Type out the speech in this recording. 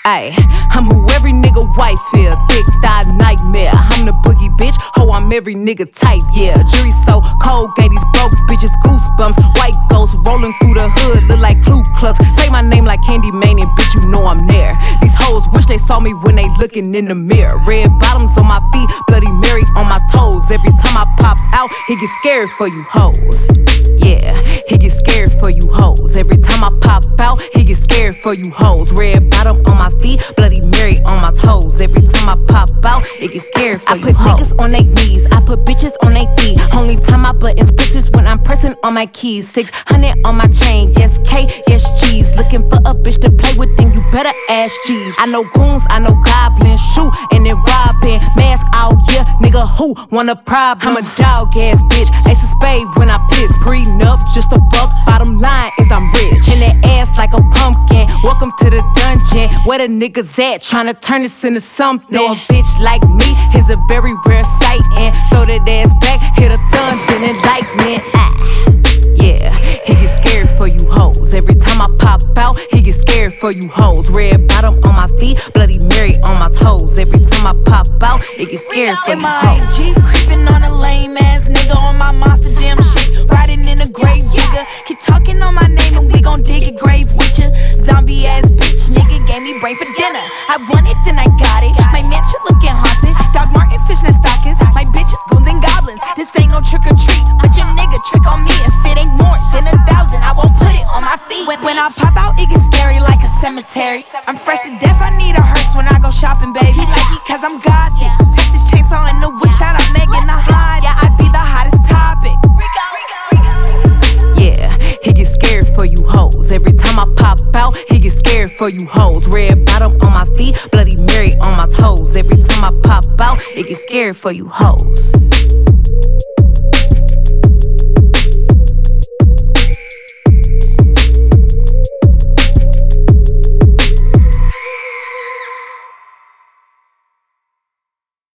Ayy, I'm who every nigga wife feel. Thick thigh nightmare. I'm the boogie bitch. Ho, I'm every nigga type, yeah. Jury so cold, gave these broke bitches goosebumps. White ghosts rolling through the hood, look like Ku Klux. Say my name like Candy Mane and bitch, you know I'm there. These hoes wish they saw me when they looking in the mirror. Red bottoms on my feet, Bloody Mary on my toes. Every time I pop out, he get scared for you hoes. Yeah, he get scared for you hoes. Every time I pop out, he get scared for you hoes. Red bottom on my feet, Bloody Mary on my toes. Every time I pop out, it get scared for you hoes. I put niggas on their knees, I put bitches on their feet. Only time my buttons pushes when I'm pressing on my keys. 600 on my chain, yes K, yes G's. Looking for a bitch to play with, then you better ask G's. I know goons, I know goblins, shoot and then robbing. Mask out, yeah, nigga who want a problem? I'm a dog ass bitch, ace of spade when I piss. Breeding up just to fuck, bottom line is I'm rich. In that ass like a pumpkin, welcome to the dungeon. Where the niggas at, tryna turn this into something. Know a bitch like me is a very rare sight. And throw that ass back, hit a thunder and lightning. Yeah, he get scared for you hoes. Every time I pop out, he get scared for you hoes. Red bottom on my feet, Bloody Mary on my toes. Every time I pop out, it get scared for you hoes. Jeep creeping on a lame ass nigga on my monster jam shit. Riding in a grave digger. Keep talking on my name and we gon' dig a grave with ya. Zombie ass bitch nigga gave me brain for dinner. I want it, then I got it. My mansion looking haunted. Dog Martin fishing stockings. My bitches goons and goblins. This ain't no trick or treat, but your nigga trick on me. If it ain't more than 1,000, I won't put it on my feet. When I pop out, it gets scary like a cemetery. I'm fresh to death, I need a hearse when I go shopping, baby. He like me cause I'm godly. Texas chainsaw in the whip, shout out Megan the Hot. Yeah, I be the hottest topic. Yeah, he get scared for you hoes. Every time I pop out, he get scared for you hoes. Red bottom on my feet, Bloody Mary on my toes. Every time I pop out, it get scared for you hoes.